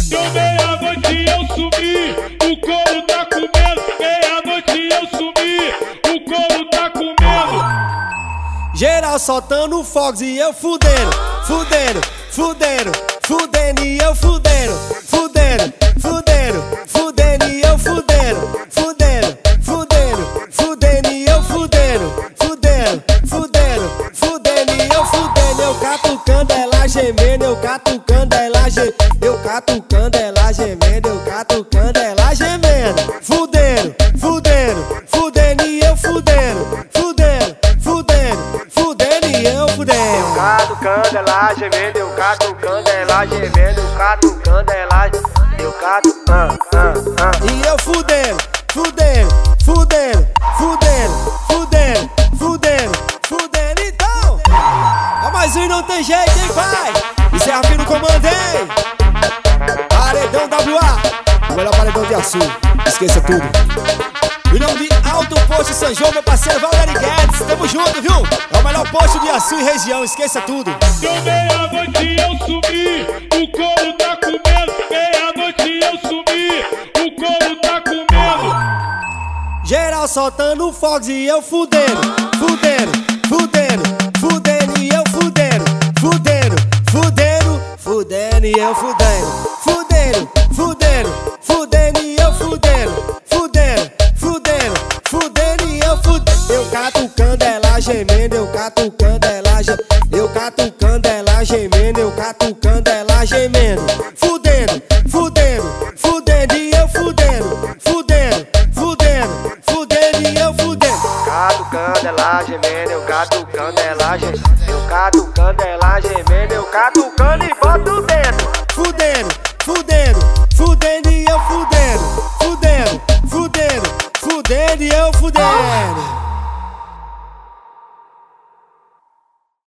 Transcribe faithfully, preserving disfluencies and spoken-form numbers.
Deu meia-noite eu sumi, o couro tá comendo. Meia-noite eu sumi, o couro tá comendo. Geral soltando fogos e eu fudendo, fudendo, fudendo, fudendo e eu fudendo, fudendo, fudendo, fudendo e eu fudendo, fudendo, fudendo, fudendo e eu fudendo, fudendo, fudendo, fudendo e eu fudendo. Eu catucando ela gemendo, eu catucando ela gemendo, eu catucando ela gemendo, eu catucando ela gemendo, fudendo, fudendo, fudendo e eu fudendo, fudendo, fudendo, fudendo e eu fudendo. Eu catucando ela gemendo, eu catucando ela gemendo, eu catucando ela, eu catu, ah, ah, ah. E eu fudendo, fudendo, fudendo, fudendo, fudendo, fudendo, fudendo. Então, a mais um não tem jeito, hein, pai? Isso é aqui no comando, hein? Paredão W A, o melhor paredão de açúcar, esqueça tudo. Em nome de Alto Posto São João, meu parceiro Valderi Guedes, tamo junto, viu? É o melhor posto de Açu e região, esqueça tudo. Deu meia-noite eu sumi, o couro tá comendo. Meia-noite eu sumi, o couro tá comendo. Geral soltando fogos e eu fudendo, fudendo, fudendo, fudendo e eu fudendo, fudendo, fudendo, fudendo e eu fudendo, fudendo, fudendo, fudendo e eu fudendo, fudendo, fudendo, fudendo e eu fudendo. Eu catucando ela gemendo, eu catucando ela gemendo, eu catucando ela gemendo, eu catucando ela gemendo, fudendo, fudendo, fudendo e eu fudendo, fudendo, fudendo, fudendo e eu fudendo. Catucando ela gemendo, eu catucando ela gemendo, eu catucando ela gemendo, eu catucando e boto dentro. Fudendo, fudendo, fudendo e eu fudendo, fudendo, fudendo, fudendo e eu fudendo.